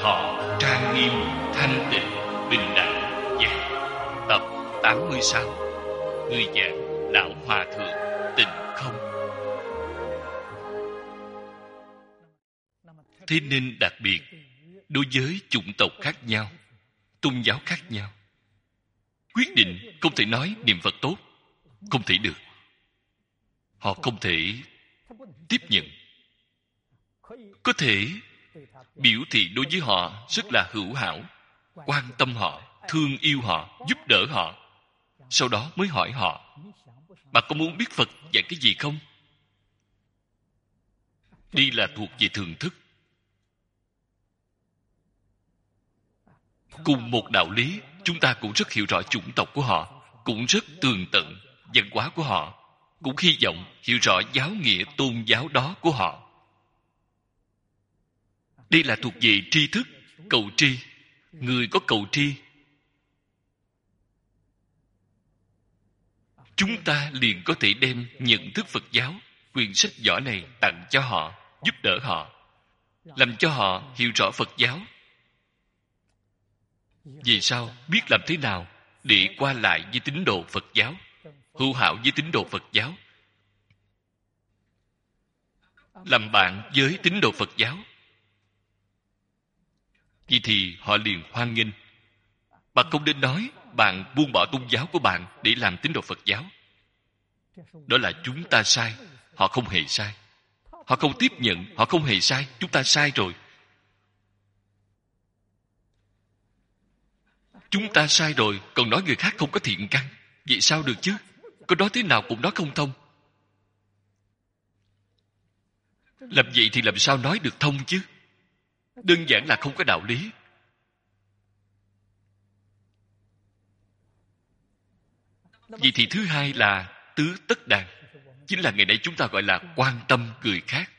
Thọ trang nghiêm, thanh tịnh, bình đẳng, giác. Tập 86. Người giảng Lão Hòa Thượng Tịnh Không. Thế nên đặc biệt, đối với chủng tộc khác nhau, tôn giáo khác nhau, quyết định không thể nói niệm Phật tốt, không thể được. Họ không thể tiếp nhận. Có thể biểu thị đối với họ rất là hữu hảo, quan tâm họ, thương yêu họ, giúp đỡ họ. Sau đó mới hỏi họ: bạn có muốn biết Phật dạy cái gì không? Đây là thuộc về thường thức. Cùng một đạo lý, chúng ta cũng rất hiểu rõ chủng tộc của họ, cũng rất tường tận văn hóa của họ, cũng hy vọng hiểu rõ giáo nghĩa tôn giáo đó của họ. Đây là thuộc về tri thức, cầu tri. Người có cầu tri, chúng ta liền có thể đem nhận thức Phật giáo, quyển sách vở này tặng cho họ, giúp đỡ họ, làm cho họ hiểu rõ Phật giáo. Vì sao biết làm thế nào để qua lại với tín đồ Phật giáo, hữu hảo với tín đồ Phật giáo, làm bạn với tín đồ Phật giáo. Vậy thì họ liền hoan nghênh. Bạn không nên nói bạn buông bỏ tôn giáo của bạn để làm tín đồ Phật giáo. Đó là chúng ta sai. Họ không hề sai. Họ không tiếp nhận, họ không hề sai. Chúng ta sai rồi. Chúng ta sai rồi, còn nói người khác không có thiện căn. Vậy sao được chứ? Có nói thế nào cũng nói không thông. Làm vậy thì làm sao nói được thông chứ? Đơn giản là không có đạo lý. Vậy thì thứ hai là tứ tất đàn. Chính là ngày nay chúng ta gọi là quan tâm người khác.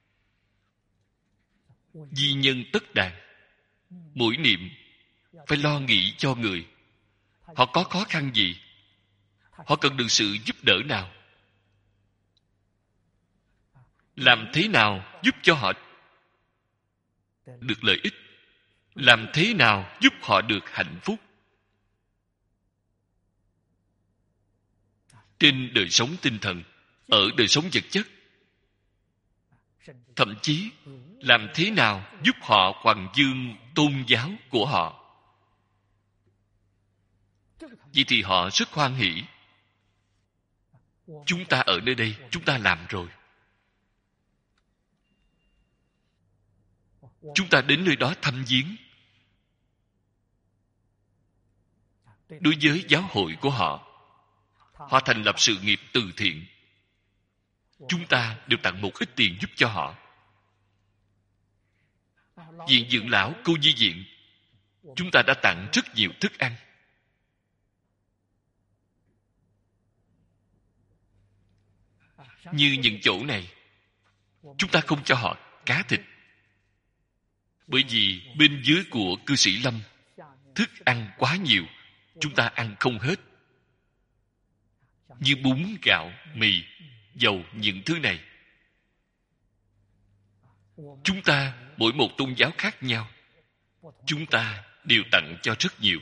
Di nhân tất đàn. Mỗi niệm phải lo nghĩ cho người. Họ có khó khăn gì? Họ cần được sự giúp đỡ nào? Làm thế nào giúp cho họ được lợi ích? Làm thế nào giúp họ được hạnh phúc? Trên đời sống tinh thần, ở đời sống vật chất, thậm chí làm thế nào giúp họ hoằng dương tôn giáo của họ. Vậy thì họ rất hoan hỷ. Chúng ta ở nơi đây, chúng ta làm rồi. Chúng ta đến nơi đó thăm viếng. Đối với giáo hội của họ, họ thành lập sự nghiệp từ thiện. Chúng ta đều tặng một ít tiền giúp cho họ. Viện dưỡng lão Cô Nhi Viện, chúng ta đã tặng rất nhiều thức ăn. Như những chỗ này, chúng ta không cho họ cá thịt. Bởi vì bên dưới của cư sĩ Lâm, thức ăn quá nhiều, chúng ta ăn không hết. Như bún, gạo, mì, dầu, những thứ này. Chúng ta, mỗi một tôn giáo khác nhau, chúng ta đều tặng cho rất nhiều.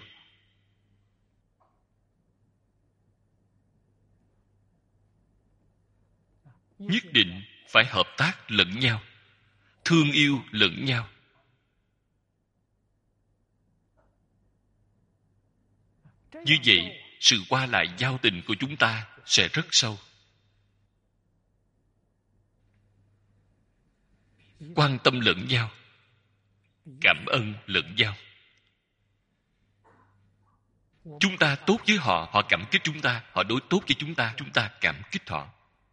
Nhất định phải hợp tác lẫn nhau, thương yêu lẫn nhau. Như vậy, sự qua lại giao tình của chúng ta sẽ rất sâu. Quan tâm lẫn nhau, cảm ơn lẫn nhau. Chúng ta tốt với họ, họ cảm kích chúng ta. Họ đối tốt với chúng ta cảm kích họ.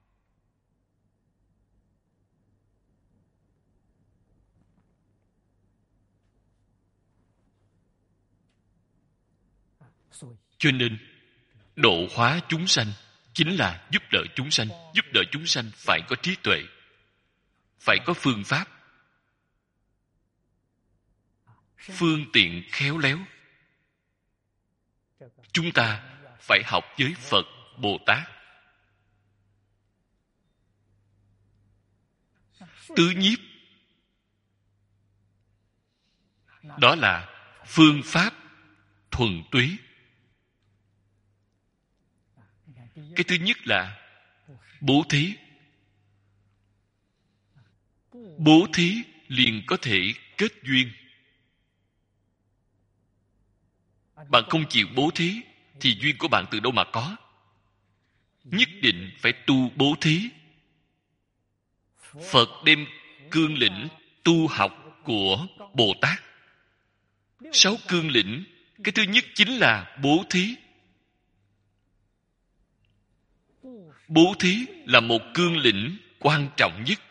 Cho nên, độ hóa chúng sanh chính là giúp đỡ chúng sanh. Giúp đỡ chúng sanh phải có trí tuệ, phải có phương pháp, phương tiện khéo léo. Chúng ta phải học với Phật, Bồ Tát. Tứ nhiếp Đó là phương pháp thuần túy. Cái thứ nhất là bố thí. Bố thí liền có thể kết duyên. Bạn không chịu bố thí thì duyên của bạn từ đâu mà có? Nhất định phải tu bố thí. Phật đem cương lĩnh tu học của Bồ Tát. 6 cương lĩnh, cái thứ nhất chính là bố thí. Bố thí là một cương lĩnh quan trọng nhất.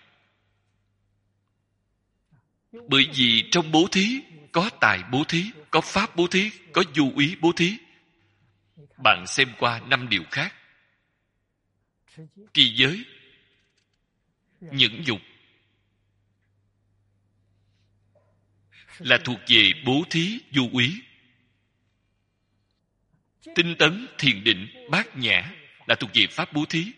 Bởi vì trong bố thí có tài bố thí, có pháp bố thí, có du ý bố thí. Bạn xem qua 5 điều khác. Trì giới, nhẫn nhục là thuộc về bố thí du úy. Tinh tấn, thiền định, bát nhã là thuộc về pháp bố thí.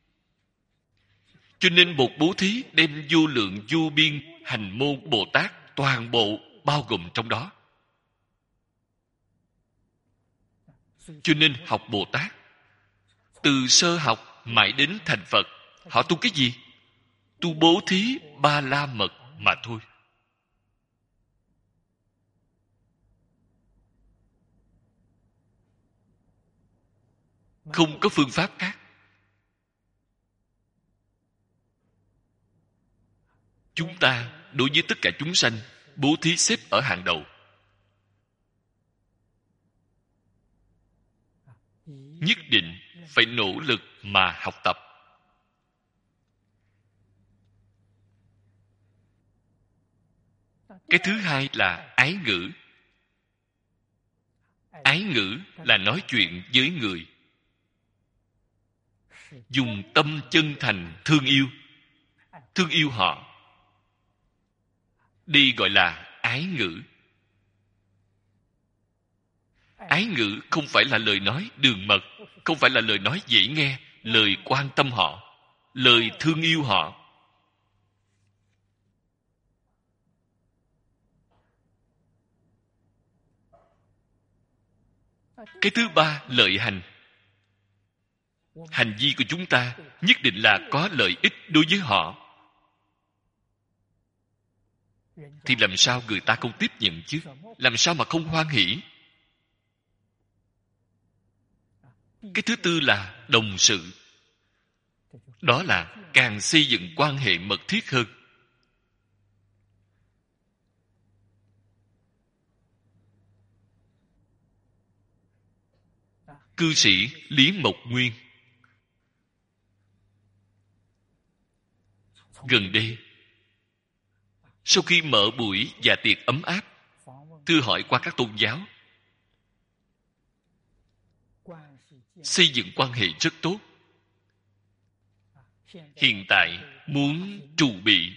Cho nên một bố thí đem vô lượng vô biên hành môn Bồ Tát toàn bộ bao gồm trong đó. Cho nên học Bồ Tát, từ sơ học mãi đến thành Phật, họ tu cái gì? Tu bố thí ba la mật mà thôi. Không có phương pháp khác. Chúng ta đối với tất cả chúng sanh, bố thí xếp ở hàng đầu. Nhất định phải nỗ lực mà học tập. Cái thứ hai là ái ngữ. Ái ngữ là nói chuyện với người. Dùng tâm chân thành thương yêu. Thương yêu họ. Đây gọi là ái ngữ. Ái ngữ không phải là lời nói đường mật, không phải là lời nói dễ nghe, lời quan tâm họ, lời thương yêu họ. Cái thứ ba, lợi hành. Hành vi của chúng ta nhất định là có lợi ích đối với họ. Thì làm sao người ta không tiếp nhận chứ? Làm sao mà không hoan hỷ? Cái thứ tư là đồng sự. Đó là càng xây dựng quan hệ mật thiết hơn. Cư sĩ Lý Mộc Nguyên gần đây, sau khi mở buổi dạ tiệc ấm áp, thưa hỏi qua các tôn giáo, xây dựng quan hệ rất tốt. Hiện tại muốn trù bị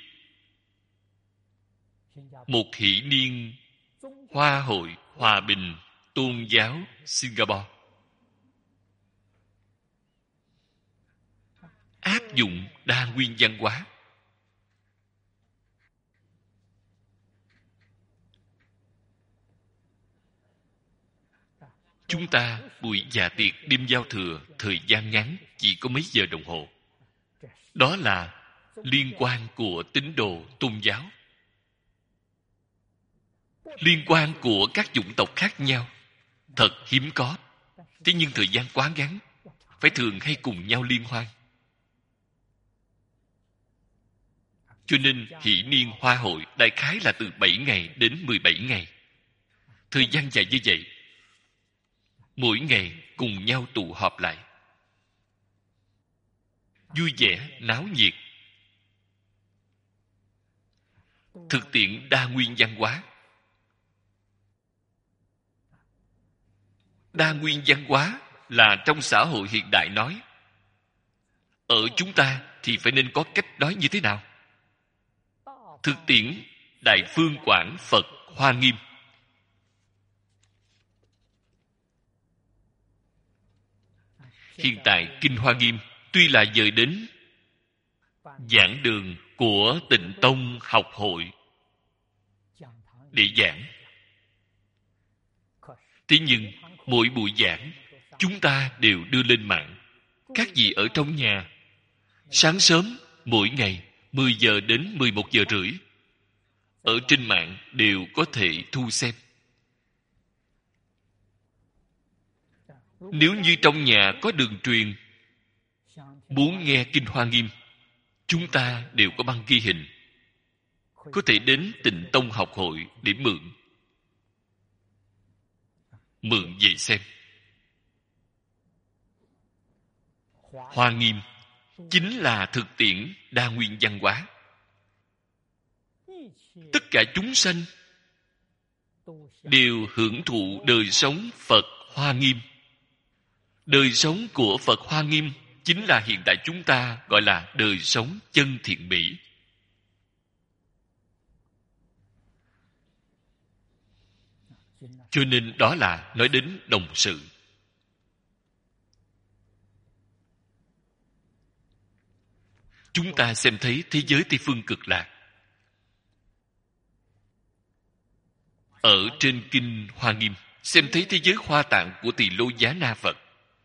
một hỷ niên Hoa hội Hòa bình Tôn giáo Singapore. Áp dụng đa nguyên văn hóa. Chúng ta buổi dạ tiệc đêm giao thừa thời gian ngắn, chỉ có mấy giờ đồng hồ. Đó là liên quan của tín đồ tôn giáo. Liên quan của các chủng tộc khác nhau. Thật hiếm có. Thế nhưng thời gian quá ngắn, phải thường hay cùng nhau liên hoan. Cho nên hỷ niên hoa hội đại khái là từ 7 ngày đến 17 ngày. Thời gian dài như vậy. Mỗi ngày cùng nhau tụ họp lại. Vui vẻ, náo nhiệt. Thực tiễn đa nguyên văn hóa. Đa nguyên văn hóa là trong xã hội hiện đại nói. Ở chúng ta thì phải nên có cách nói như thế nào? Thực tiễn Đại Phương Quảng Phật Hoa Nghiêm. Hiện tại Kinh Hoa Nghiêm tuy là dời đến giảng đường của Tịnh Tông học hội để giảng, Thế nhưng, mỗi buổi giảng, chúng ta đều đưa lên mạng. Các vị ở trong nhà, sáng sớm, mỗi ngày, 10 giờ đến 11 giờ rưỡi, ở trên mạng đều có thể thu xem. Nếu như trong nhà có đường truyền, muốn nghe Kinh Hoa Nghiêm, chúng ta đều có băng ghi hình, có thể đến Tịnh Tông học hội để mượn về xem. Hoa Nghiêm chính là thực tiễn đa nguyên văn hóa. Tất cả chúng sanh đều hưởng thụ đời sống Phật Hoa Nghiêm. Đời sống của Phật Hoa Nghiêm chính là hiện tại chúng ta gọi là đời sống chân thiện mỹ. Cho nên đó là nói đến đồng sự. Chúng ta xem thấy thế giới Tây Phương Cực Lạc. Ở trên Kinh Hoa Nghiêm, xem thấy thế giới Hoa Tạng của Tỳ Lô Giá Na Phật.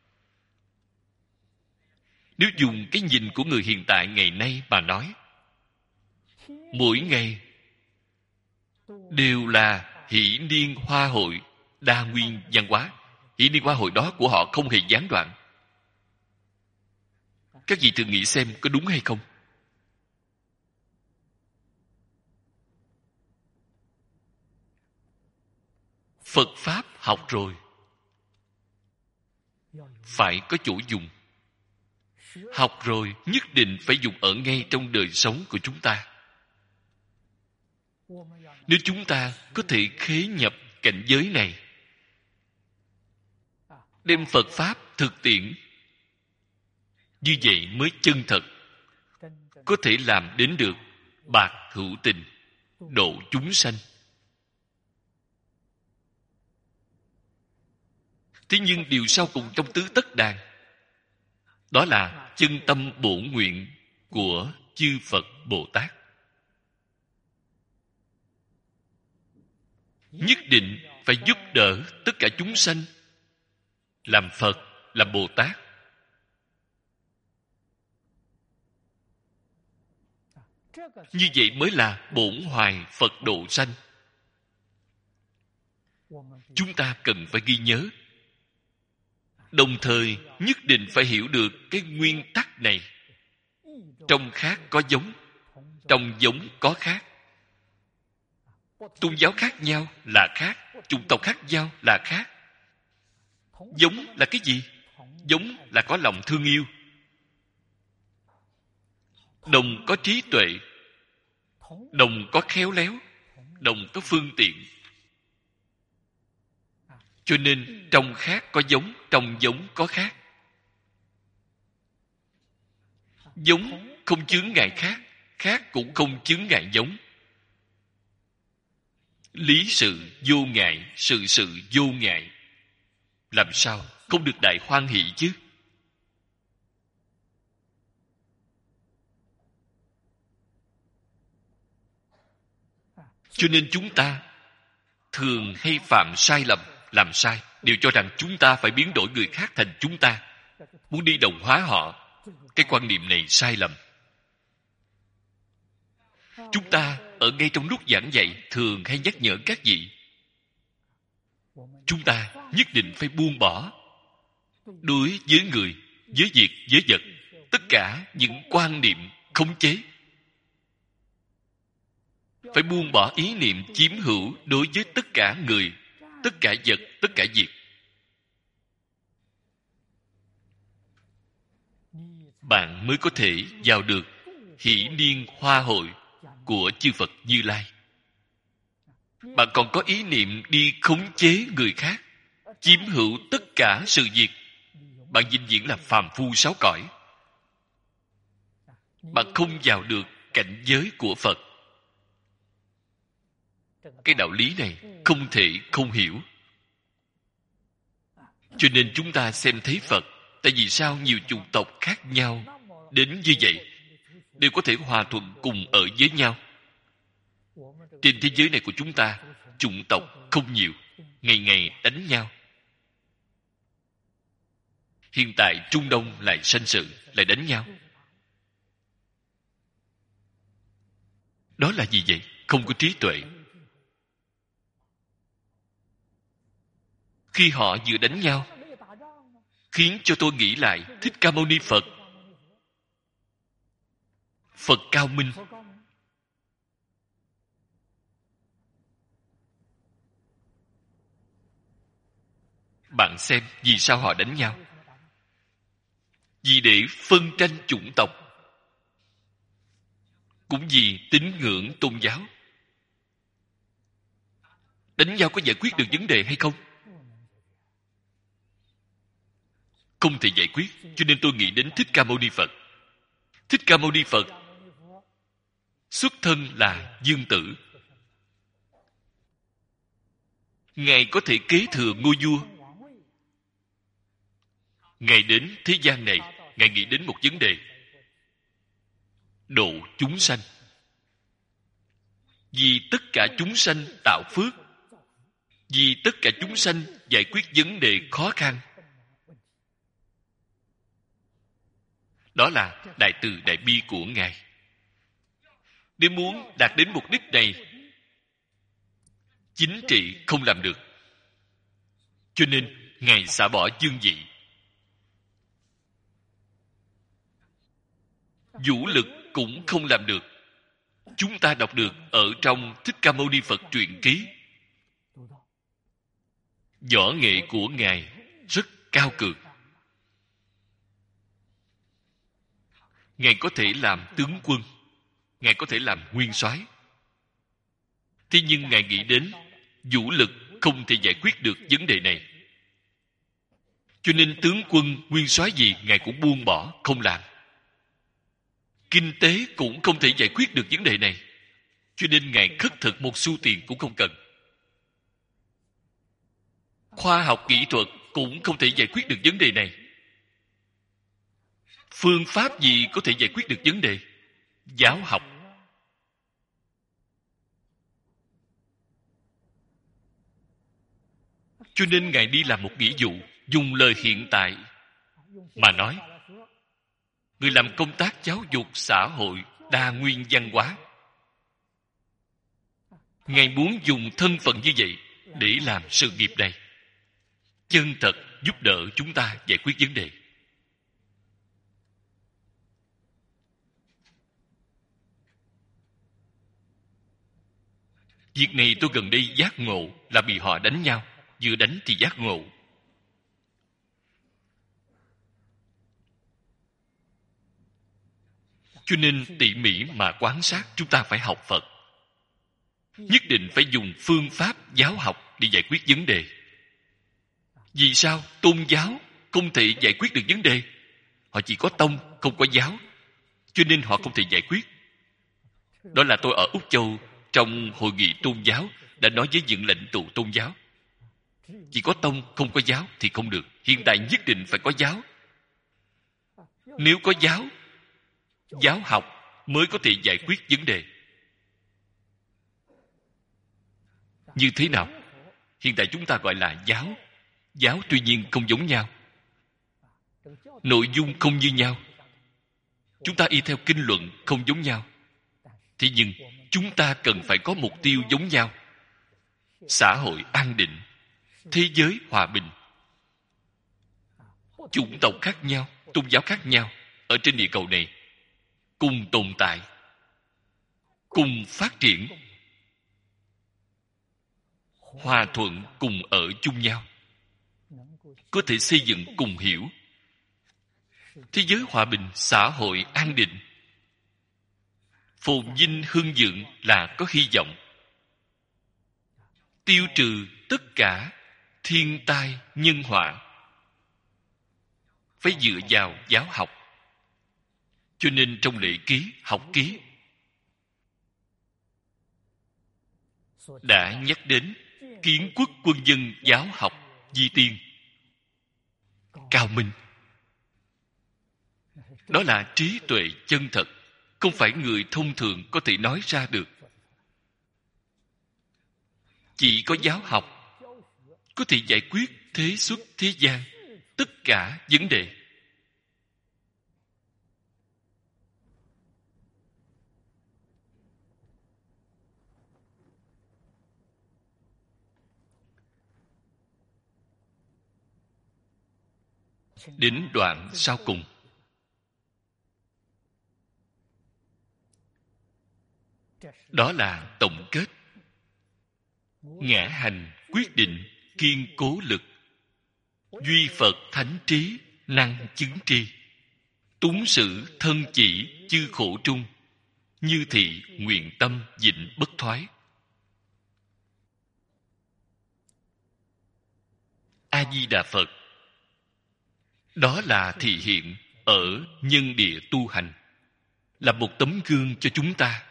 Nếu dùng cái nhìn của người hiện tại ngày nay mà nói, mỗi ngày đều là hỷ niên hoa hội đa nguyên văn hóa. Hỷ niên hoa hội đó của họ không hề gián đoạn. Các vị thử nghĩ xem có đúng hay không? Phật Pháp học rồi, phải có chỗ dùng. Học rồi nhất định phải dùng ở ngay trong đời sống của chúng ta. Nếu chúng ta có thể khế nhập cảnh giới này, đem Phật Pháp thực tiễn, như vậy mới chân thật, có thể làm đến được bạc hữu tình, độ chúng sanh. Thế nhưng điều sau cùng trong tứ tất đàn, đó là chân tâm bổn nguyện của chư Phật Bồ Tát. Nhất định phải giúp đỡ tất cả chúng sanh làm Phật, làm Bồ Tát. Như vậy mới là bổn hoài Phật độ sanh. Chúng ta cần phải ghi nhớ, đồng thời nhất định phải hiểu được cái nguyên tắc này. Trong khác có giống, trong giống có khác. Tôn giáo khác nhau là khác, chủng tộc khác nhau là khác. Giống là cái gì? Giống là có lòng thương yêu. Đồng có trí tuệ, đồng có khéo léo, đồng có phương tiện. Cho nên trong khác có giống, trong giống có khác. Giống không chướng ngại khác, khác cũng không chướng ngại giống. Lý sự vô ngại, sự sự vô ngại. Làm sao không được đại hoan hỷ chứ? Cho nên chúng ta thường hay phạm sai lầm, làm sai, đều cho rằng chúng ta phải biến đổi người khác thành chúng ta, muốn đi đồng hóa họ. Cái quan niệm này sai lầm. Chúng ta ở ngay trong lúc giảng dạy thường hay nhắc nhở các vị, chúng ta nhất định phải buông bỏ đối với người, với việc, với vật, tất cả những quan niệm khống chế. Phải buông bỏ ý niệm chiếm hữu đối với tất cả người, tất cả vật, tất cả việc. Bạn mới có thể vào được hỷ niên hoa hội của chư Phật Như Lai. Bạn còn có ý niệm đi khống chế người khác, chiếm hữu tất cả sự việc, bạn vĩnh viễn là phàm phu sáu cõi. Bạn không vào được cảnh giới của Phật. Cái đạo lý này không thể không hiểu. Cho nên chúng ta xem thấy Phật, tại vì sao nhiều chủng tộc khác nhau đến như vậy đều có thể hòa thuận cùng ở với nhau. Trên thế giới này của chúng ta, chủng tộc không nhiều, ngày ngày đánh nhau. Hiện tại Trung Đông lại sanh sự, lại đánh nhau. Đó là gì vậy? Không có trí tuệ. Khi họ vừa đánh nhau, khiến cho tôi nghĩ lại Thích Ca Mâu Ni Phật. Phật cao minh. Bạn xem vì sao họ đánh nhau? Vì để phân tranh chủng tộc, cũng vì tín ngưỡng tôn giáo. Đánh nhau có giải quyết được vấn đề hay không? Không thể giải quyết. Cho nên tôi nghĩ đến Thích Ca Mâu Ni Phật. Thích Ca Mâu Ni Phật xuất thân là dương tử. Ngài có thể kế thừa ngôi vua. Ngài đến thế gian này, Ngài nghĩ đến một vấn đề: độ chúng sanh. Vì tất cả chúng sanh tạo phước, vì tất cả chúng sanh giải quyết vấn đề khó khăn. Đó là đại từ đại bi của Ngài. Nếu muốn đạt đến mục đích này, chính trị không làm được. Cho nên Ngài xả bỏ dương vị. Vũ lực cũng không làm được. Chúng ta đọc được ở trong Thích Ca Mâu Ni Phật truyện ký. Võ nghệ của Ngài rất cao cường. Ngài có thể làm tướng quân, Ngài có thể làm nguyên soái. Thế nhưng Ngài nghĩ đến vũ lực không thể giải quyết được vấn đề này. Cho nên tướng quân, nguyên soái gì Ngài cũng buông bỏ, không làm. Kinh tế cũng không thể giải quyết được vấn đề này. Cho nên Ngài khất thực một xu tiền cũng không cần. Khoa học kỹ thuật cũng không thể giải quyết được vấn đề này. Phương pháp gì có thể giải quyết được vấn đề? Giáo học. Cho nên Ngài đi làm một nghĩa vụ, dùng lời hiện tại mà nói. Người làm công tác giáo dục xã hội đa nguyên văn hóa, Ngài muốn dùng thân phận như vậy để làm sự nghiệp này, chân thật giúp đỡ chúng ta giải quyết vấn đề. Việc này tôi gần đây giác ngộ là bị họ đánh nhau. Vừa đánh thì giác ngộ. Cho nên tỉ mỉ mà quan sát, chúng ta phải học Phật. Nhất định phải dùng phương pháp giáo học để giải quyết vấn đề. Vì sao tôn giáo không thể giải quyết được vấn đề? Họ chỉ có tông, không có giáo. Cho nên họ không thể giải quyết. Đó là tôi ở Úc Châu trong hội nghị tôn giáo đã nói với những lãnh tụ tôn giáo. Chỉ có tông, không có giáo thì không được. Hiện tại nhất định phải có giáo. Nếu có giáo, giáo học mới có thể giải quyết vấn đề. Như thế nào? Hiện tại chúng ta gọi là giáo. Giáo tuy nhiên không giống nhau. Nội dung không như nhau. Chúng ta y theo kinh luận không giống nhau. Thế nhưng chúng ta cần phải có mục tiêu giống nhau. Xã hội an định, thế giới hòa bình. Chủng tộc khác nhau, tôn giáo khác nhau ở trên địa cầu này cùng tồn tại, cùng phát triển, hòa thuận cùng ở chung nhau, có thể xây dựng cùng hiểu. Thế giới hòa bình, xã hội an định, phồn vinh hưng vượng là có hy vọng. Tiêu trừ tất cả thiên tai nhân họa phải dựa vào giáo học. Cho nên trong lễ ký, học ký đã nhắc đến kiến quốc quân dân giáo học di tiên cao minh. Đó là trí tuệ chân thật, không phải người thông thường có thể nói ra được. Chỉ có giáo học có thể giải quyết thế xuất thế gian tất cả vấn đề. Đến đoạn sau cùng, đó là tổng kết. Ngã hành quyết định kiên cố lực, duy Phật thánh trí năng chứng tri, túng sự thân chỉ chư khổ trung, như thị nguyện tâm vịnh bất thoái. A Di Đà Phật, đó là thị hiện ở nhân địa tu hành, là một tấm gương cho chúng ta.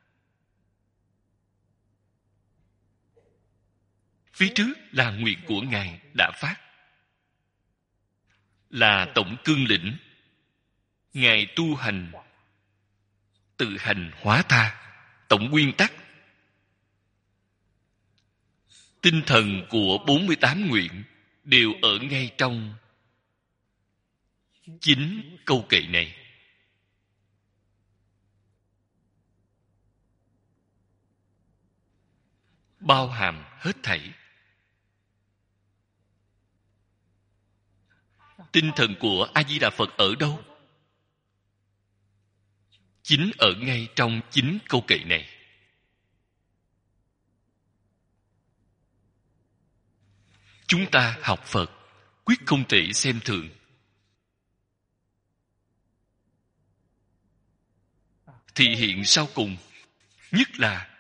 Phía trước là nguyện của Ngài đã phát, là tổng cương lĩnh. Ngài tu hành tự hành hóa tha, tổng nguyên tắc. Tinh thần của 48 nguyện đều ở ngay trong 9 câu kệ này. Bao hàm hết thảy. Tinh thần của A Di Đà Phật ở đâu? Chính ở ngay trong 9 câu kệ này. Chúng ta học Phật quyết không thể xem thường. Thị hiện sau cùng nhất là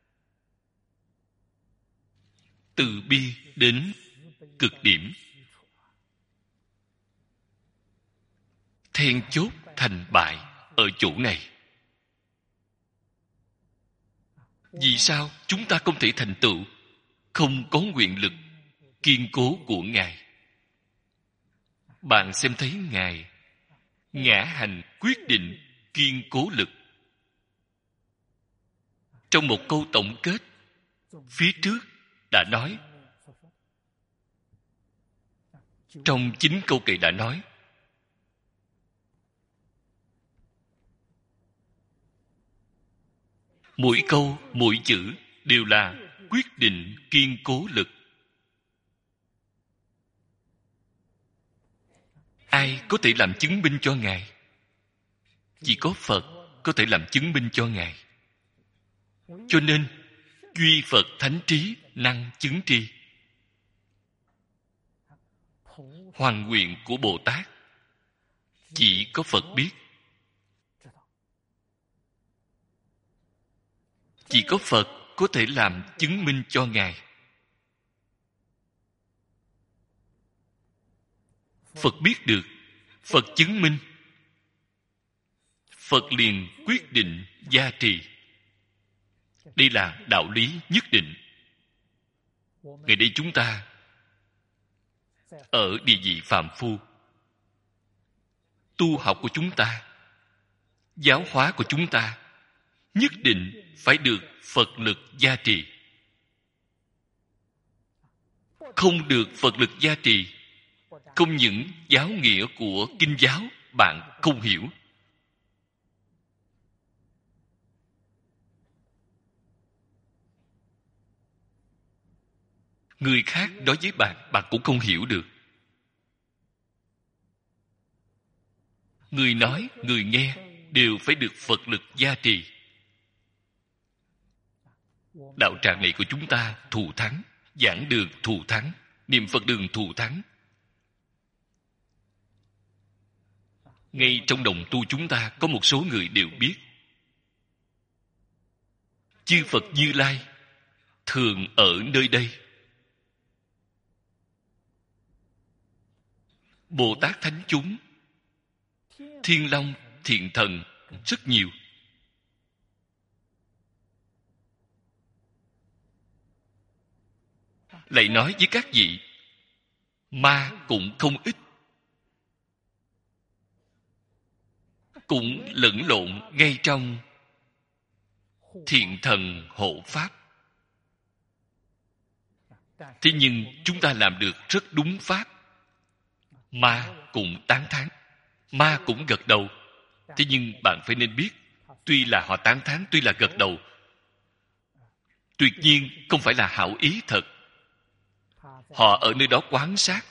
từ bi đến cực điểm. Then chốt thành bại ở chỗ này. Vì sao chúng ta không thể thành tựu? Không có nguyện lực kiên cố của Ngài. Bạn xem thấy Ngài ngã hành quyết định kiên cố lực. Trong một câu tổng kết, phía trước đã nói, trong 9 câu kệ đã nói, mỗi câu, mỗi chữ đều là quyết định kiên cố lực. Ai có thể làm chứng minh cho Ngài? Chỉ có Phật có thể làm chứng minh cho Ngài. Cho nên, duy Phật thánh trí năng chứng tri. Hoàn nguyện của Bồ Tát chỉ có Phật biết. Chỉ có Phật có thể làm chứng minh cho Ngài. Phật biết được, Phật chứng minh, Phật liền quyết định gia trì. Đây là đạo lý nhất định. Ngày đây chúng ta ở địa vị phàm phu, tu học của chúng ta, giáo hóa của chúng ta nhất định phải được Phật lực gia trì. Không được Phật lực gia trì, không những giáo nghĩa của kinh giáo bạn không hiểu, người khác nói với bạn cũng không hiểu được. Người nói, người nghe đều phải được Phật lực gia trì. Đạo tràng này của chúng ta thù thắng, giảng đường thù thắng, niệm Phật đường thù thắng. Ngay trong đồng tu chúng ta có một số người đều biết, chư Phật Như Lai thường ở nơi đây. Bồ Tát Thánh chúng, Thiên Long, Thiện Thần rất nhiều. Lại nói với các vị, ma cũng không ít, cũng lẫn lộn ngay trong Thiện Thần hộ Pháp. Thế nhưng chúng ta làm được rất đúng pháp. Ma cũng tán thán, ma cũng gật đầu. Thế nhưng bạn phải nên biết, tuy là họ tán thán, tuy là gật đầu, tuyệt nhiên không phải là hảo ý thật. Họ ở nơi đó quan sát,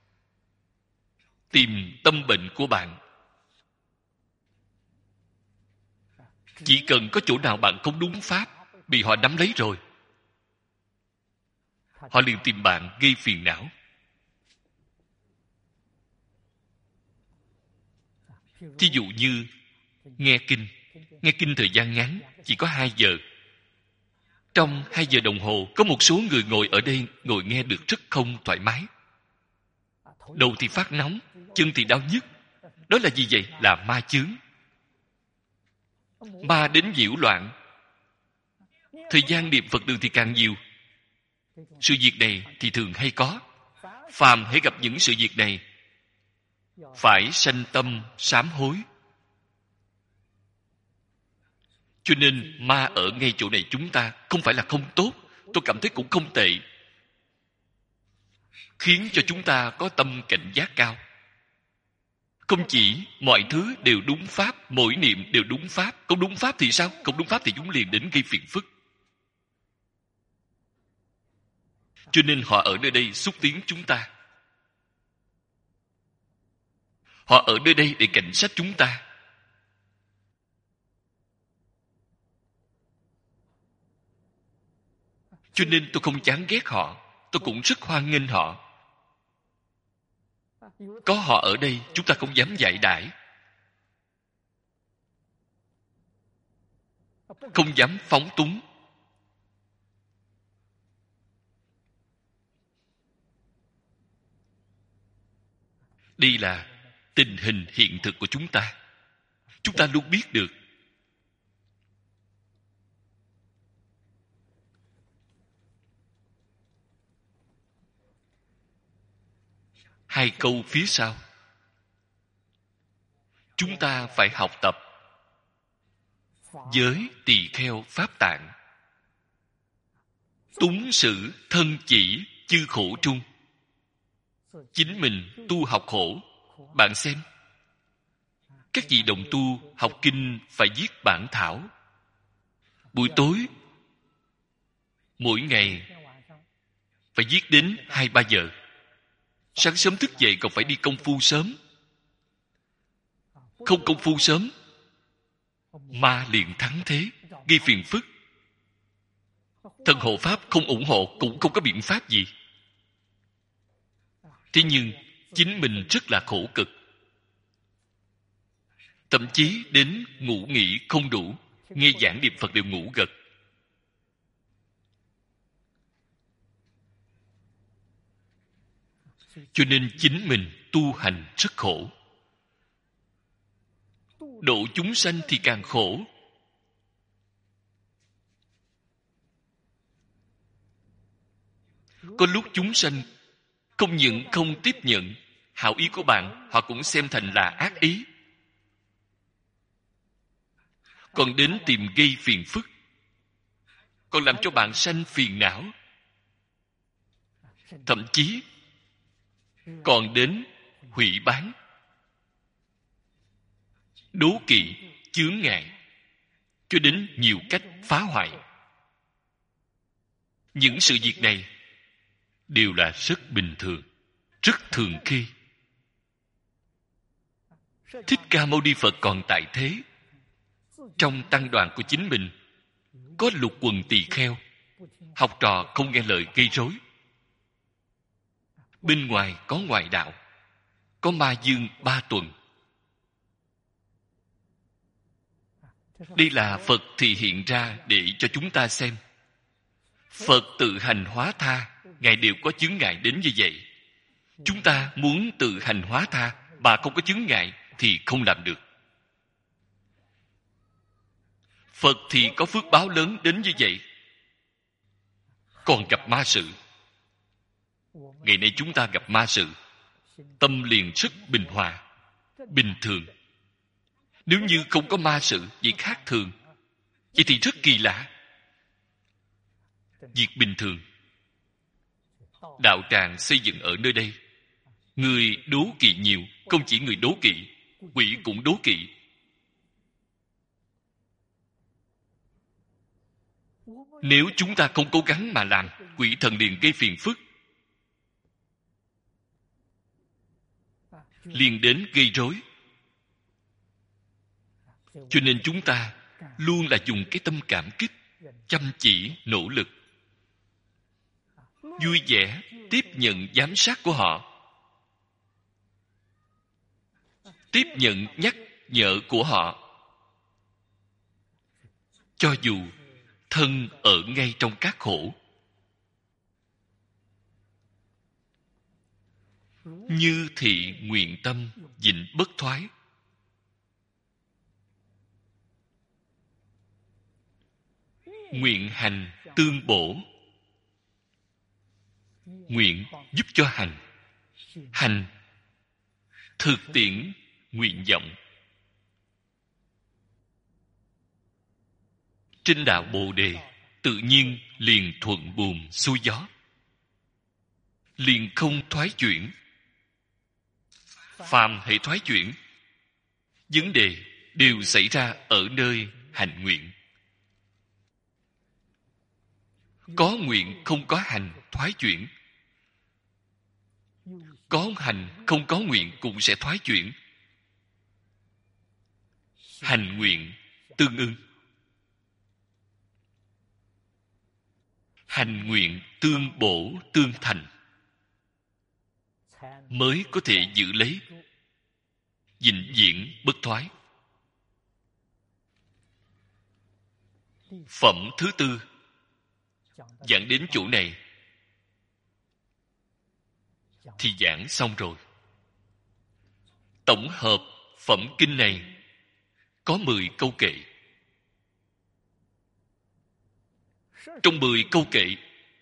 tìm tâm bệnh của bạn. Chỉ cần có chỗ nào bạn không đúng pháp, bị họ nắm lấy rồi, họ liền tìm bạn gây phiền não. Thí dụ như nghe kinh thời gian ngắn, chỉ có 2 giờ. Trong 2 giờ đồng hồ, có một số người ngồi ở đây ngồi nghe được rất không thoải mái. Đầu thì phát nóng, chân thì đau nhức. Đó là gì vậy? Là ma chướng. Ma đến nhiễu loạn. Thời gian niệm Phật đường thì càng nhiều. Sự việc này thì thường hay có. Phàm hãy gặp những sự việc này, phải sanh tâm sám hối. Cho nên ma ở ngay chỗ này chúng ta không phải là không tốt, tôi cảm thấy cũng không tệ, khiến cho chúng ta có tâm cảnh giác cao. Không chỉ mọi thứ đều đúng pháp, mỗi niệm đều đúng pháp. Không đúng pháp thì sao? Không đúng pháp thì chúng liền đến gây phiền phức. Cho nên họ ở nơi đây xúc tiến chúng ta. Họ ở nơi đây để cảnh sát chúng ta. Cho nên tôi không chán ghét họ, tôi cũng rất hoan nghênh họ. Có họ ở đây, chúng ta không dám dạy đãi, không dám phóng túng. Đây là tình hình hiện thực của chúng ta. Chúng ta luôn biết được. Hai câu phía sau, chúng ta phải học tập giới tỳ kheo pháp tạng, túng sự thân chỉ chư khổ trung. Chính mình tu học khổ. Bạn xem, các vị đồng tu học kinh phải viết bản thảo. Buổi tối mỗi ngày phải viết đến 2-3 giờ. Sáng sớm thức dậy còn phải đi công phu sớm. Không công phu sớm, ma liền thắng thế, gây phiền phức. Thần hộ pháp không ủng hộ cũng không có biện pháp gì. Thế nhưng chính mình rất là khổ cực. Thậm chí đến ngủ nghỉ không đủ, nghe giảng niệm Phật đều ngủ gật. Cho nên chính mình tu hành rất khổ. Độ chúng sanh thì càng khổ. Có lúc chúng sanh không những không tiếp nhận hảo ý của bạn, họ cũng xem thành là ác ý, còn đến tìm gây phiền phức, còn làm cho bạn sanh phiền não, thậm chí còn đến hủy bán, đố kỵ, chướng ngại, cho đến nhiều cách phá hoại. Những sự việc này đều là rất bình thường, rất thường khi. Thích Ca Mâu Ni Phật còn tại thế, trong tăng đoàn của chính mình có lục quần tỳ kheo, học trò không nghe lời gây rối. Bên ngoài có ngoại đạo, có ma dương 3 tuần. Đây là Phật thì hiện ra để cho chúng ta xem. Phật tự hành hóa tha, Ngài đều có chướng ngại đến như vậy. Chúng ta muốn tự hành hóa tha mà không có chướng ngại thì không làm được. Phật thì có phước báo lớn đến như vậy, còn gặp ma sự. Ngày nay chúng ta gặp ma sự, tâm liền rất bình hòa, bình thường. Nếu như không có ma sự, việc khác thường, vậy thì rất kỳ lạ. Việc bình thường. đạo tràng xây dựng ở nơi đây. Người đố kỵ nhiều, không chỉ người đố kỵ, quỷ cũng đố kỵ. Nếu chúng ta không cố gắng mà làm, quỷ thần liền gây phiền phức, liền đến gây rối. Cho nên chúng ta luôn là dùng cái tâm cảm kích, chăm chỉ, nỗ lực, vui vẻ tiếp nhận giám sát của họ, tiếp nhận nhắc nhở của họ. Cho dù thân ở ngay trong các khổ, như thị nguyện tâm vĩnh bất thoái. Nguyện hành tương bổ. Nguyện giúp cho hành, hành thực tiễn nguyện vọng. Trên đạo Bồ Đề tự nhiên liền thuận buồm xuôi gió, liền không thoái chuyển. Phàm hãy thoái chuyển, vấn đề đều xảy ra ở nơi hành nguyện. Có nguyện không có hành thoái chuyển, có hành không có nguyện cũng sẽ thoái chuyển. Hành nguyện tương ưng, hành nguyện tương bổ tương thành, mới có thể giữ lấy vĩnh viễn bất thoái. Phẩm thứ tư giảng đến chỗ này thì giảng xong rồi. Tổng hợp phẩm kinh này có 10 câu kệ. Trong 10 câu kệ,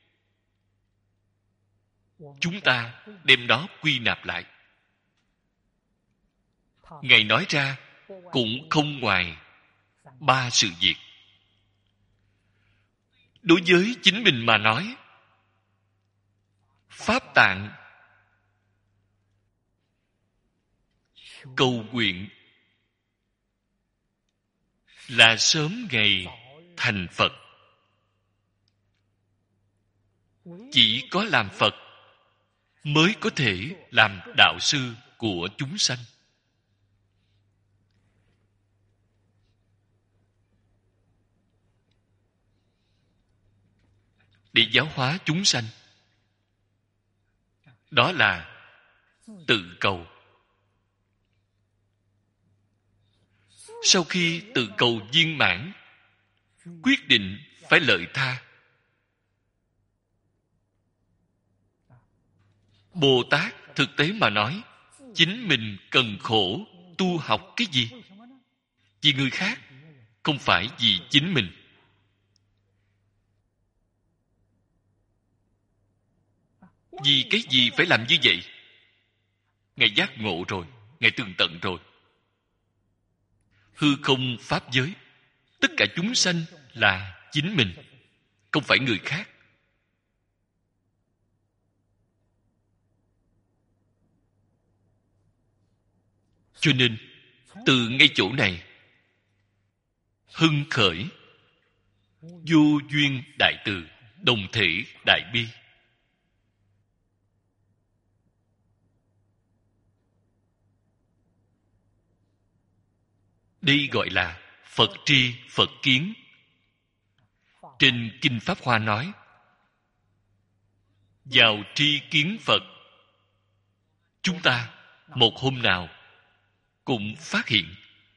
chúng ta đem nó quy nạp lại. Ngài nói ra cũng không ngoài 3 sự việc. Đối với chính mình mà nói, Pháp Tạng cầu nguyện là sớm ngày thành Phật. Chỉ có làm Phật mới có thể làm đạo sư của chúng sanh. Để giáo hóa chúng sanh, đó là tự cầu. Sau khi tự cầu viên mãn, quyết định phải lợi tha. Bồ Tát thực tế mà nói, chính mình cần khổ tu học cái gì? Vì người khác, không phải vì chính mình. Vì cái gì phải làm như vậy? Ngài giác ngộ rồi, Ngài tường tận rồi. Hư không pháp giới, tất cả chúng sanh là chính mình, không phải người khác. Cho nên, từ ngay chỗ này, hưng khởi vô duyên đại từ, đồng thể đại bi. Đây gọi là Phật tri Phật kiến. Trên Kinh Pháp Hoa nói, vào tri kiến Phật, chúng ta một hôm nào cũng phát hiện,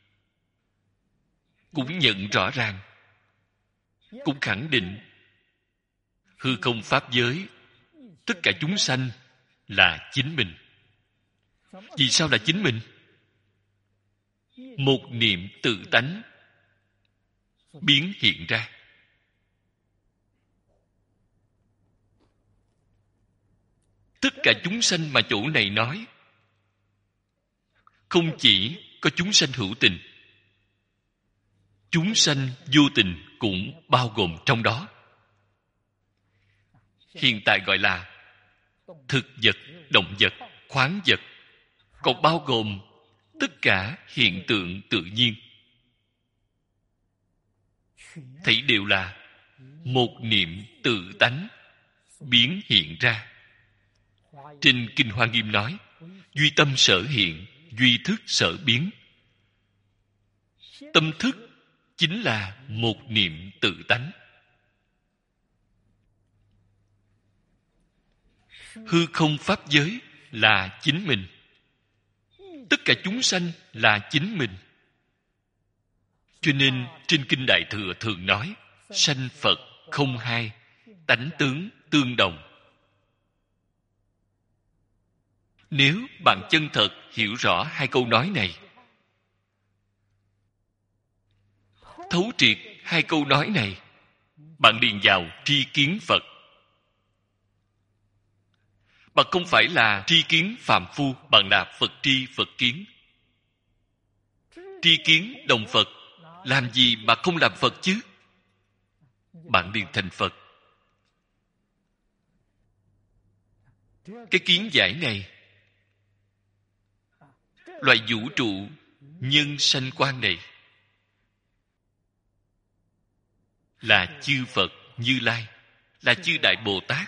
cũng nhận rõ ràng, cũng khẳng định hư không pháp giới, tất cả chúng sanh là chính mình. Vì sao là chính mình? Một niệm tự tánh biến hiện ra. Tất cả chúng sanh mà chỗ này nói, không chỉ có chúng sanh hữu tình, chúng sanh vô tình cũng bao gồm trong đó. Hiện tại gọi là thực vật, động vật, khoáng vật, còn bao gồm tất cả hiện tượng tự nhiên. Thảy đều là một niệm tự tánh biến hiện ra. Trên Kinh Hoa Nghiêm nói, duy tâm sở hiện, duy thức sở biến. Tâm thức chính là một niệm tự tánh. Hư không pháp giới là chính mình. Tất cả chúng sanh là chính mình. Cho nên trên Kinh Đại Thừa thường nói, sanh Phật không hai, tánh tướng tương đồng. Nếu bạn chân thật hiểu rõ hai câu nói này, thấu triệt hai câu nói này, bạn liền vào tri kiến Phật. Bạn không phải là tri kiến phàm phu, bạn là Phật tri Phật kiến. Tri kiến đồng Phật, làm gì mà không làm Phật chứ? Bạn liền thành Phật. Cái kiến giải này, loại vũ trụ nhân sanh quan này, là chư Phật Như Lai, là chư Đại Bồ Tát.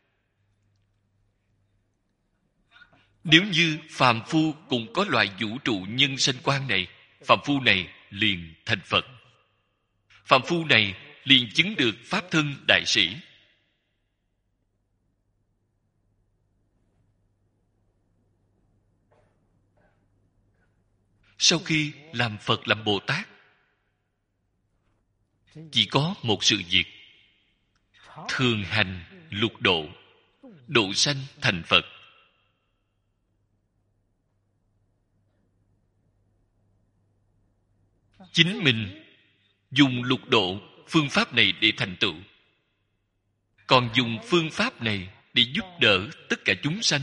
Nếu như phàm phu cũng có loại vũ trụ nhân sanh quan này, phàm phu này liền thành Phật. Phàm phu này liền chứng được pháp thân đại sĩ. Sau khi làm Phật, làm Bồ Tát, chỉ có một sự việc: thường hành lục độ, độ sanh thành Phật. Chính mình dùng lục độ phương pháp này để thành tựu, còn dùng phương pháp này để giúp đỡ tất cả chúng sanh.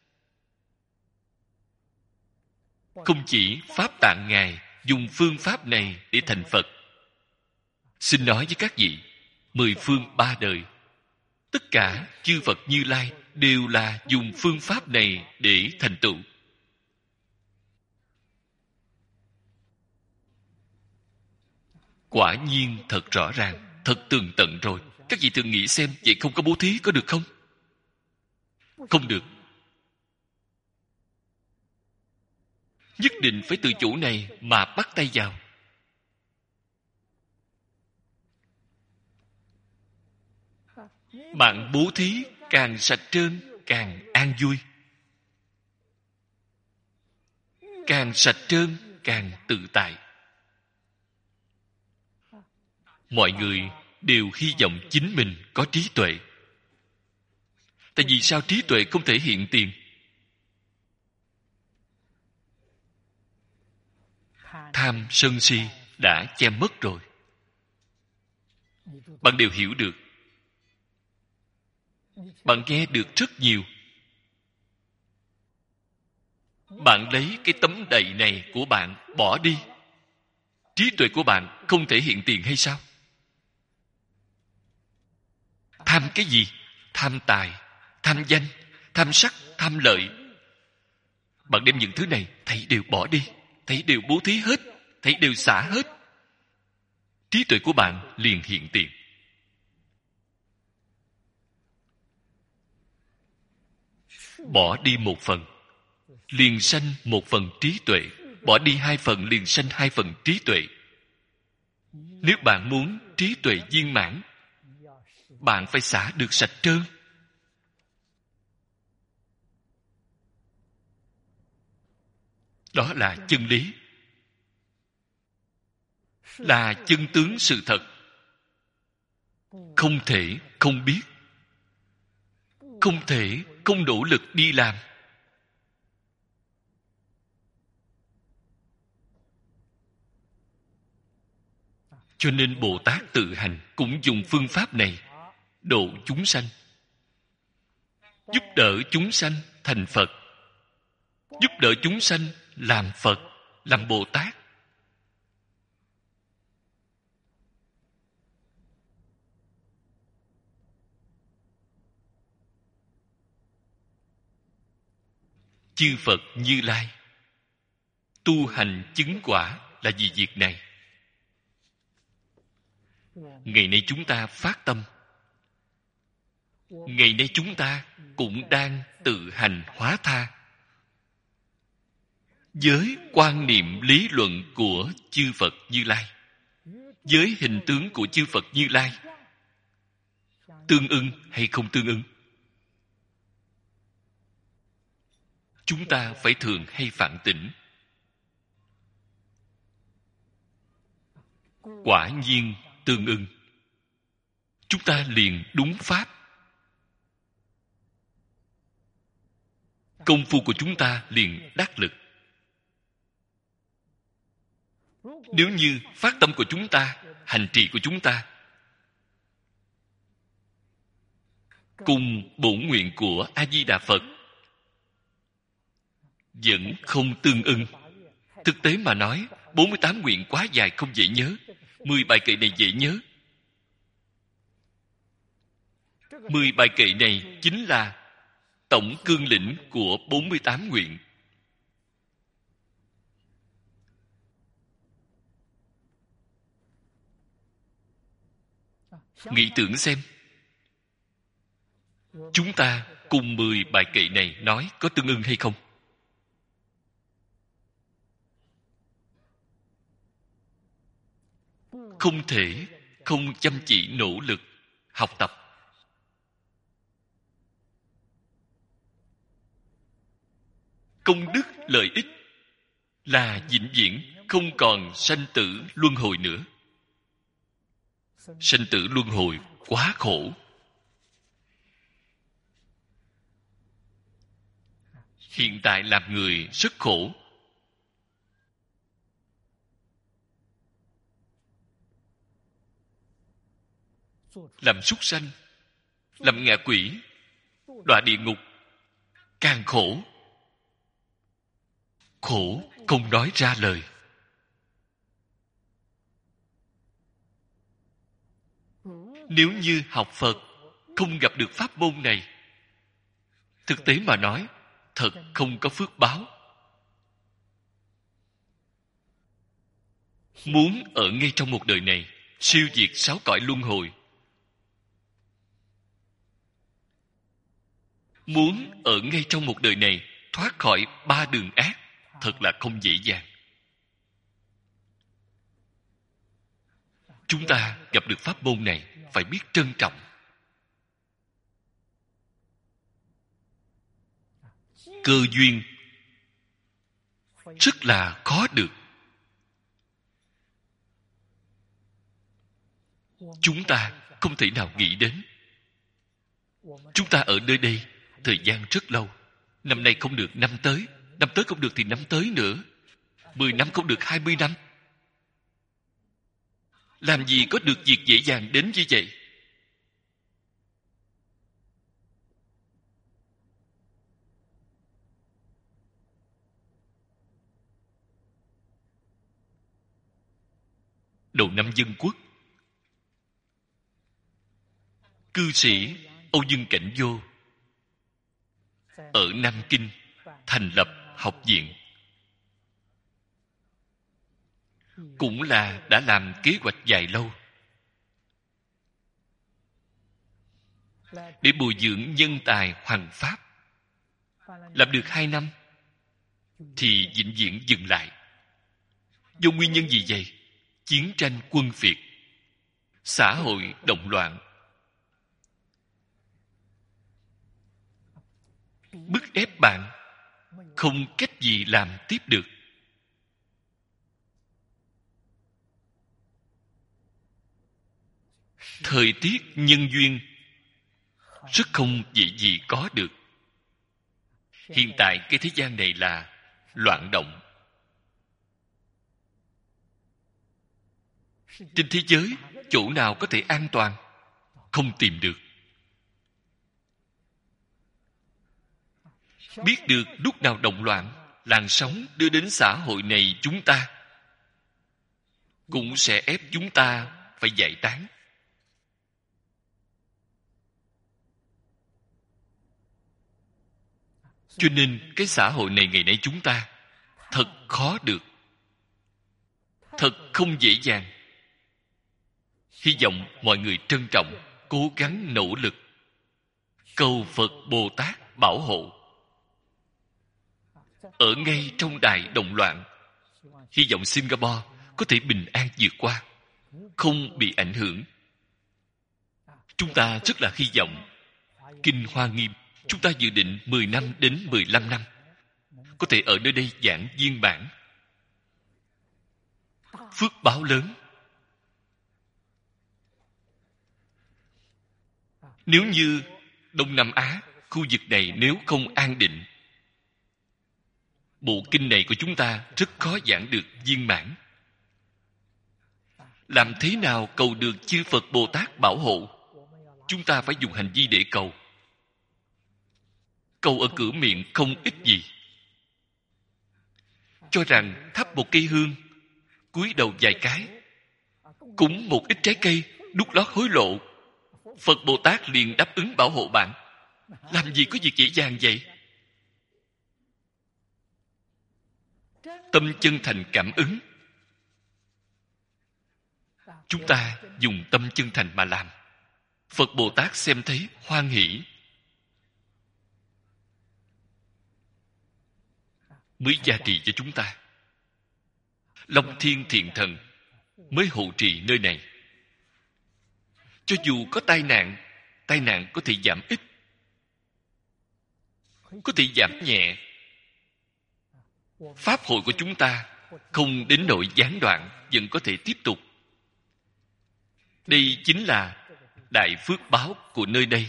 Không chỉ Pháp Tạng Ngài dùng phương pháp này để thành Phật. Xin nói với các vị, 10 phương 3 đời, tất cả chư Phật Như Lai đều là dùng phương pháp này để thành tựu. Quả nhiên thật rõ ràng, thật tường tận rồi. Các vị thường nghĩ xem, vậy không có bố thí có được không? Không được. Nhất định phải từ chỗ này mà bắt tay vào. Bạn bố thí càng sạch trơn, càng an vui. Càng sạch trơn, càng tự tại. Mọi người đều hy vọng chính mình có trí tuệ. Tại vì sao trí tuệ không thể hiện tiền? Tham sân si đã che mất rồi. Bạn đều hiểu được. Bạn nghe được rất nhiều. Bạn lấy cái tấm đậy này của bạn bỏ đi. Trí tuệ của bạn không thể hiện tiền hay sao? Tham cái gì? Tham tài, tham danh, tham sắc, tham lợi. Bạn đem những thứ này, thấy đều bỏ đi, thấy đều bố thí hết, thấy đều xả hết. Trí tuệ của bạn liền hiện tiền. Bỏ đi một phần, liền sanh một phần trí tuệ. Bỏ đi 2 phần, liền sanh 2 phần trí tuệ. Nếu bạn muốn trí tuệ viên mãn, bạn phải xả được sạch trơn. Đó là chân lý, là chân tướng sự thật. Không thể không biết, không thể không nỗ lực đi làm. Cho nên Bồ Tát tự hành cũng dùng phương pháp này độ chúng sanh, giúp đỡ chúng sanh thành Phật, giúp đỡ chúng sanh làm Phật, làm Bồ Tát. chư Phật Như Lai tu hành chứng quả là vì việc này. Ngày nay chúng ta phát tâm. Ngày nay chúng ta cũng đang tự hành hóa tha. Với quan niệm lý luận của chư Phật Như Lai, với hình tướng của chư Phật Như Lai, tương ưng hay không tương ưng? Chúng ta phải thường hay phản tỉnh. Quả nhiên tương ưng. Chúng ta liền đúng pháp. Công phu của chúng ta liền đắc lực. Nếu như phát tâm của chúng ta, hành trì của chúng ta cùng bổn nguyện của A Di Đà Phật vẫn không tương ưng. Thực tế mà nói, 48 nguyện quá dài không dễ nhớ. 10 bài kệ này dễ nhớ. 10 bài kệ này chính là tổng cương lĩnh của 48 nguyện. Nghĩ tưởng xem, chúng ta cùng 10 bài kệ này nói có tương ưng hay không? Không thể không chăm chỉ nỗ lực học tập. Công đức lợi ích là vĩnh viễn không còn sanh tử luân hồi nữa. Sanh tử luân hồi quá khổ. Hiện tại làm người rất khổ. Làm súc sanh, làm ngạ quỷ, đọa địa ngục, càng khổ. Khổ không nói ra lời. Nếu như học Phật không gặp được pháp môn này, thực tế mà nói, thật không có phước báo. Muốn ở ngay trong một đời này siêu diệt 6 cõi luân hồi, muốn ở ngay trong một đời này thoát khỏi 3 đường ác, thật là không dễ dàng. Chúng ta gặp được pháp môn này phải biết trân trọng. Cơ duyên rất là khó được. Chúng ta không thể nào nghĩ đến. Chúng ta ở nơi đây thời gian rất lâu. Năm nay không được, năm tới không được thì năm tới nữa. 10 năm không được, 20 năm. Làm gì có được việc dễ dàng đến như vậy? Đầu năm Dân Quốc, cư sĩ Âu Dương Cảnh Vô ở Nam Kinh thành lập học viện. Cũng là đã làm kế hoạch dài lâu để bồi dưỡng nhân tài hoằng pháp. Làm được 2 năm thì vĩnh viễn dừng lại. Do nguyên nhân gì vậy? Chiến tranh quân phiệt, xã hội động loạn, bức ép bạn không cách gì làm tiếp được. Thời tiết nhân duyên rất không dễ gì có được. Hiện tại cái thế gian này là loạn động. Trên thế giới, chỗ nào có thể an toàn? Không tìm được. Biết được lúc nào động loạn, làn sóng đưa đến xã hội này chúng ta cũng sẽ ép chúng ta phải giải tán. Cho nên cái xã hội này ngày nay chúng ta thật khó được, thật không dễ dàng. Hy vọng mọi người trân trọng, cố gắng nỗ lực, cầu Phật Bồ Tát bảo hộ. Ở ngay trong đại động loạn, hy vọng Singapore có thể bình an vượt qua, không bị ảnh hưởng. Chúng ta rất là hy vọng Kinh Hoa Nghiêm, chúng ta dự định 10 năm đến 15 năm có thể ở nơi đây giảng viên bản. Phước báo lớn. Nếu như Đông Nam Á, khu vực này nếu không an định, bộ kinh này của chúng ta rất khó giảng được viên mãn. Làm thế nào cầu được chư Phật Bồ Tát bảo hộ? Chúng ta phải dùng hành vi để cầu. Cầu ở cửa miệng không ích gì. Cho rằng thắp một cây hương, cúi đầu vài cái, cúng một ít trái cây, đút lót hối lộ, Phật Bồ Tát liền đáp ứng bảo hộ bạn. Làm gì có việc dễ dàng vậy? Tâm chân thành cảm ứng. Chúng ta dùng tâm chân thành mà làm, Phật Bồ Tát xem thấy hoan hỷ, mới gia trì cho chúng ta. Long Thiên Thiện Thần mới hộ trì nơi này. Cho dù có tai nạn có thể giảm ít, có thể giảm nhẹ. Pháp hội của chúng ta không đến nỗi gián đoạn, vẫn có thể tiếp tục. Đây chính là đại phước báo của nơi đây.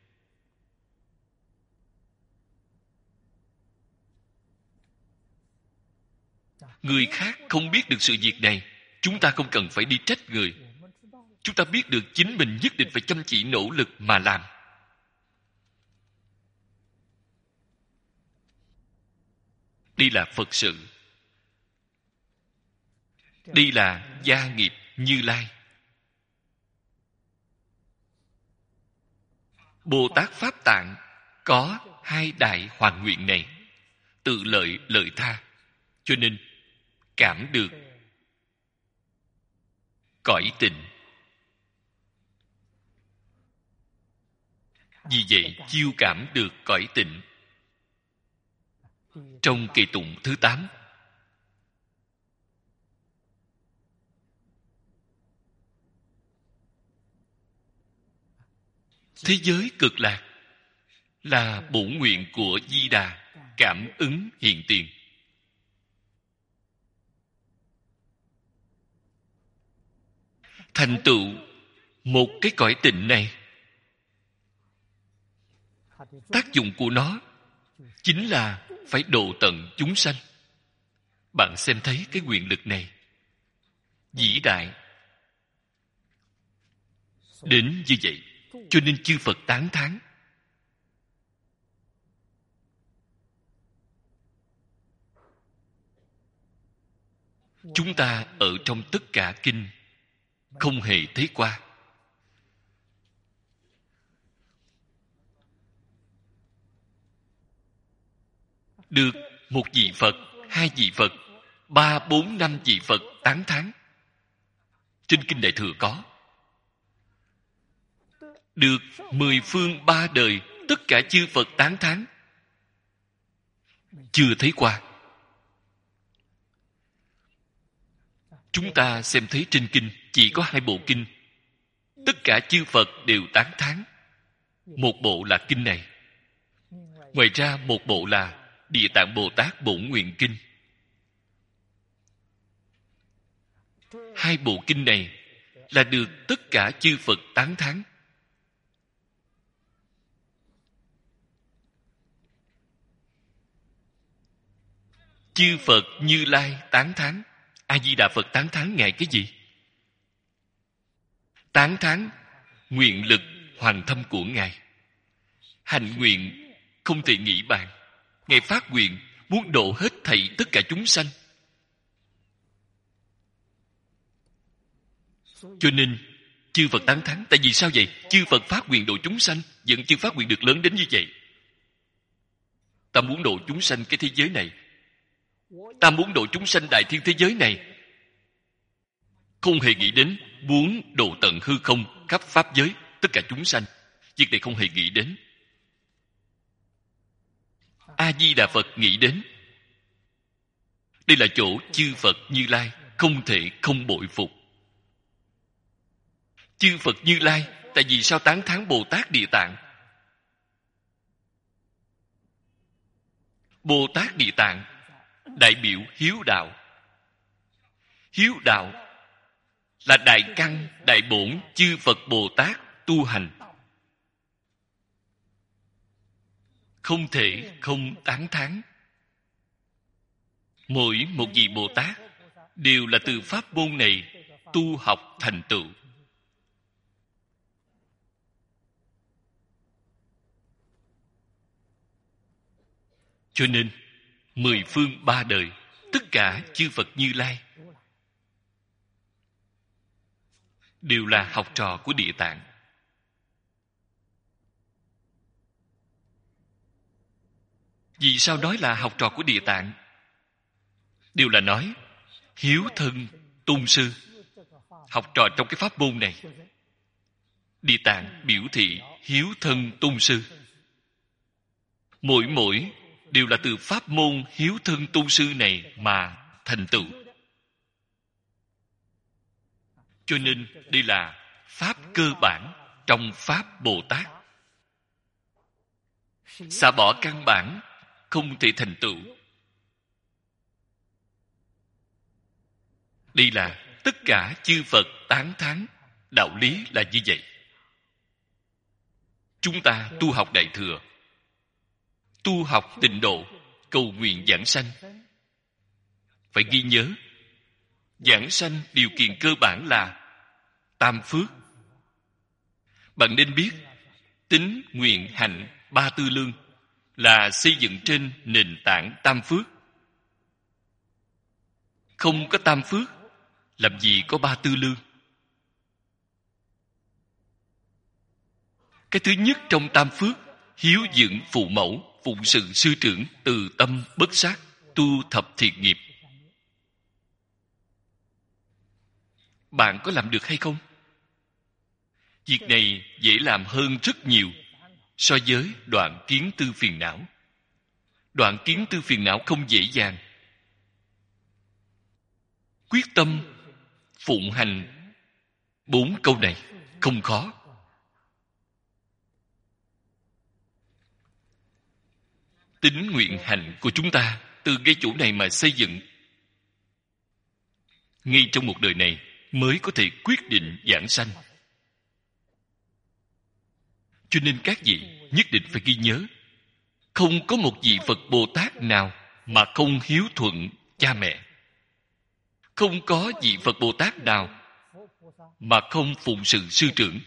Người khác không biết được sự việc này, chúng ta không cần phải đi trách người. Chúng ta biết được chính mình nhất định phải chăm chỉ nỗ lực mà làm. Đây là Phật sự. Đây là gia nghiệp Như Lai. Bồ Tát Pháp Tạng có hai đại hoàn nguyện này, tự lợi lợi tha, cho nên cảm được cõi tịnh. Vì vậy chiêu cảm được cõi tịnh. Trong kỳ tụng thứ 8, thế giới cực lạc là bổn nguyện của Di Đà, cảm ứng hiện tiền. Thành tựu một cái cõi tịnh này, tác dụng của nó chính là phải độ tận chúng sanh. Bạn xem thấy cái nguyện lực này vĩ đại đến như vậy, cho nên chư Phật tán thán. Chúng ta ở trong tất cả kinh không hề thấy qua. Được một vị Phật, hai vị Phật, 3, 4, 5 vị Phật tán thán. Trên kinh Đại Thừa có. Được 10 phương 3 đời tất cả chư Phật tán thán, chưa thấy qua. Chúng ta xem thấy trên kinh chỉ có 2 bộ kinh, tất cả chư Phật đều tán thán. Một bộ là kinh này, ngoài ra một bộ là Địa Tạng Bồ Tát Bổn Nguyện Kinh. 2 bộ kinh này là được tất cả chư Phật tán thán. Chư Phật Như Lai tán thán. A Di Đà Phật tán thán Ngài cái gì? Tán thán nguyện lực hoàn thâm của Ngài. Hành nguyện không thể nghĩ bàn. Ngài phát nguyện muốn độ hết thảy tất cả chúng sanh. Cho nên chư Phật tán thán. Tại vì sao vậy? Chư Phật phát nguyện độ chúng sanh, vẫn chưa phát nguyện được lớn đến như vậy. Ta muốn độ chúng sanh cái thế giới này. Ta muốn độ chúng sanh đại thiên thế giới này. Không hề nghĩ đến muốn độ tận hư không, khắp pháp giới, tất cả chúng sanh. Việc này không hề nghĩ đến. A-di-đà Phật nghĩ đến. Đây là chỗ chư Phật Như Lai không thể không bội phục. Chư Phật Như Lai tại vì sao tán thán Bồ Tát Địa Tạng? Bồ Tát Địa Tạng đại biểu hiếu đạo. Hiếu đạo là đại căn, đại bổn chư Phật Bồ Tát tu hành. Không thể không tán thán. Mỗi một vị Bồ Tát đều là từ pháp môn này tu học thành tựu. Cho nên, 10 phương 3 đời, tất cả chư Phật Như Lai đều là học trò của Địa Tạng. Vì sao nói là học trò của Địa Tạng? Đều là nói hiếu thân tôn sư, học trò trong cái pháp môn này. Địa Tạng biểu thị hiếu thân tôn sư. Mỗi đều là từ pháp môn hiếu thân tôn sư này mà thành tựu. Cho nên đây là pháp cơ bản trong pháp Bồ Tát. Xả bỏ căn bản không thể thành tựu. Đây là tất cả chư Phật tán thán. Đạo lý là như vậy. Chúng ta tu học Đại Thừa, tu học Tịnh Độ, cầu nguyện giảng sanh, phải ghi nhớ giảng sanh điều kiện cơ bản là tam phước. Bạn nên biết tín, nguyện, hạnh, ba tư lương là xây dựng trên nền tảng tam phước. Không có tam phước, làm gì có ba tư lương? Cái thứ nhất trong tam phước, hiếu dưỡng phụ mẫu, phụng sự sư trưởng, từ tâm bất sát, tu thập thiện nghiệp. Bạn có làm được hay không? Việc này dễ làm hơn rất nhiều so với đoạn kiến tư phiền não. Đoạn kiến tư phiền não không dễ dàng. Quyết tâm phụng hành 4 câu này không khó. Tín nguyện hạnh của chúng ta từ cái chỗ này mà xây dựng. Ngay trong một đời này mới có thể quyết định giảng sanh. Cho nên các vị nhất định phải ghi nhớ, không có một vị Phật Bồ Tát nào mà không hiếu thuận cha mẹ. Không có vị Phật Bồ Tát nào mà không phụng sự sư trưởng.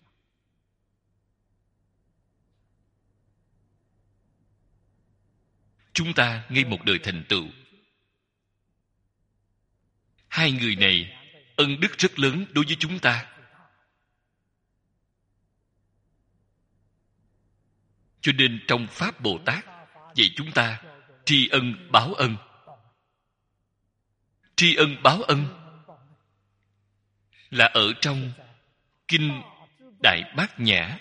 Chúng ta ngay một đời thành tựu. Hai người này ân đức rất lớn đối với chúng ta. Cho nên trong Pháp Bồ Tát dạy chúng ta tri ân báo ân. Tri ân báo ân là ở trong Kinh Đại Bát Nhã.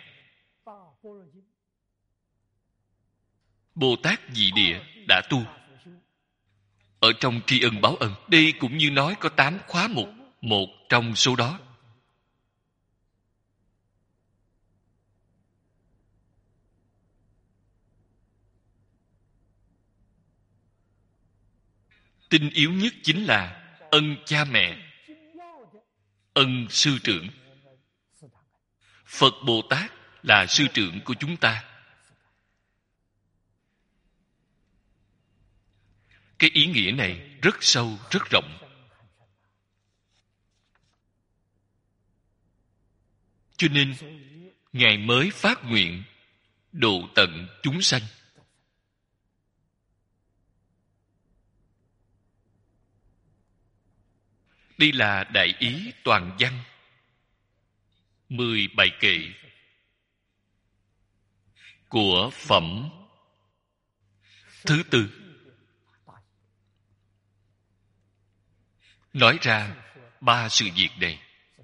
Bồ Tát Dị Địa đã tu. Ở trong tri ân báo ân, đây cũng như nói có 8 khóa mục, một trong số đó. Tinh yếu nhất chính là ân cha mẹ, ân sư trưởng. Phật Bồ Tát là sư trưởng của chúng ta. Cái ý nghĩa này rất sâu, rất rộng. Cho nên, Ngài mới phát nguyện độ tận chúng sanh. Đây là đại ý toàn văn 10 bài kệ của Phẩm Thứ tư, nói ra 3 sự việc này.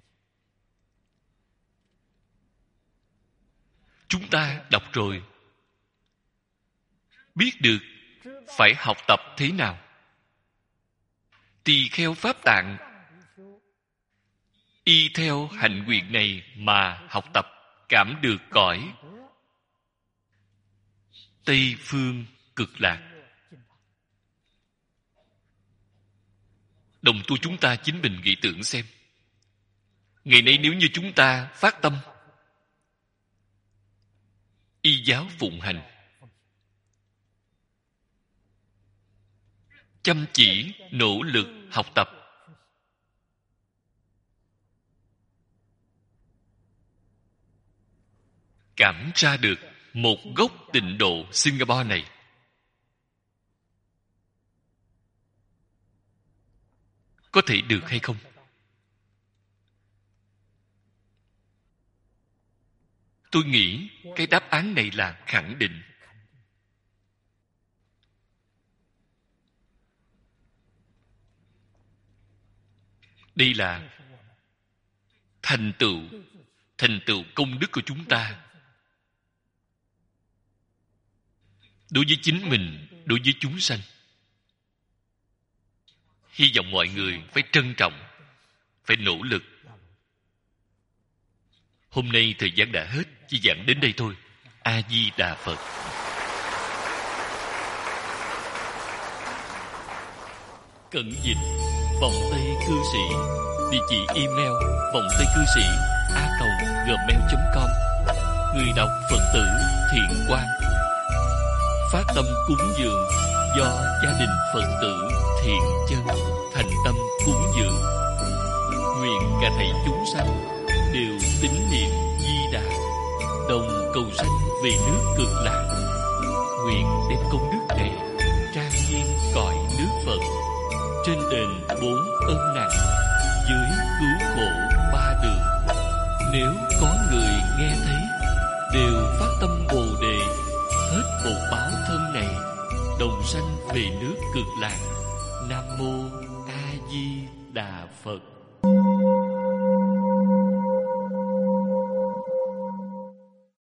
Chúng ta đọc rồi, biết được phải học tập thế nào. Tỳ kheo Pháp Tạng y theo hạnh nguyện này mà học tập, cảm được cõi Tây Phương Cực Lạc. Đồng tu chúng ta chính mình nghĩ tưởng xem, ngày nay nếu như chúng ta phát tâm y giáo phụng hành, chăm chỉ nỗ lực học tập, cảm ra được một gốc tịnh độ Singapore này, có thể được hay không? Tôi nghĩ cái đáp án này là khẳng định. Đây là thành tựu công đức của chúng ta. Đối với chính mình, đối với chúng sanh. Hy vọng mọi người phải trân trọng, phải nỗ lực. Hôm nay thời gian đã hết, chỉ giảng đến đây thôi. A Di Đà Phật. Cẩn dịch vòng Tây Cư Sĩ. Địa chỉ email vongtaicư sĩ@gmail.com. Người đọc Phật tử Thiện Quang. Phát tâm cúng dường do gia đình Phật tử Thiện Chân thành tâm cúng dường. Nguyện cả thảy chúng sanh đều tín niệm Di Đà, đồng cầu sanh về nước Cực Lạc. Nguyện đem công đức này trang nghiêm cõi nước Phật, trên đền 4 ân nặng, dưới cứu khổ 3 đường. Nếu có người nghe thấy, đều phát tâm Bồ Đề, hết bổn báo thân này, đồng sanh về nước Cực Lạc. Nam mô A Di Đà Phật.